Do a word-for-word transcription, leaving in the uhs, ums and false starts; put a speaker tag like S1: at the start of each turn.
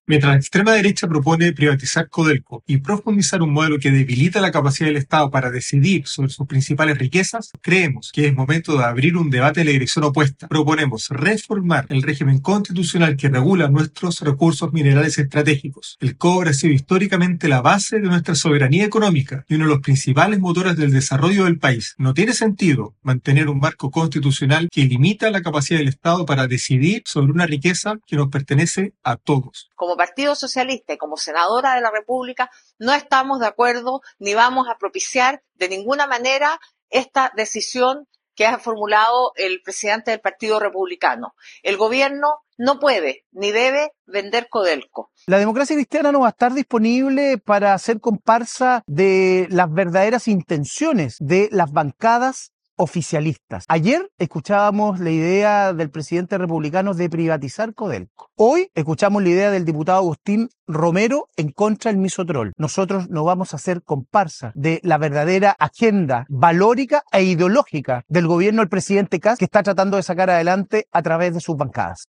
S1: Mientras la extrema derecha propone privatizar Codelco y profundizar un modelo que debilita la capacidad del Estado para decidir sobre sus principales riquezas, creemos que es momento de abrir un debate en la dirección opuesta. Proponemos reformar el régimen constitucional que regula nuestros recursos minerales estratégicos. El cobre ha sido históricamente la base de nuestra soberanía económica y uno de los principales motores del desarrollo del país. No tiene sentido mantener un marco constitucional que limita la capacidad del Estado para decidir sobre una riqueza que nos pertenece a todos.
S2: Como Partido Socialista y como senadora de la República, no estamos de acuerdo ni vamos a propiciar de ninguna manera esta decisión que ha formulado el presidente del Partido Republicano. El gobierno no puede ni debe vender Codelco.
S3: La democracia cristiana no va a estar disponible para hacer comparsa de las verdaderas intenciones de las bancadas oficialistas. Ayer escuchábamos la idea del presidente republicano de privatizar Codelco. Hoy escuchamos la idea del diputado Agustín Romero en contra del Misotrol. Nosotros no vamos a hacer comparsa de la verdadera agenda valórica e ideológica del gobierno del presidente Kast, que está tratando de sacar adelante a través de sus bancadas.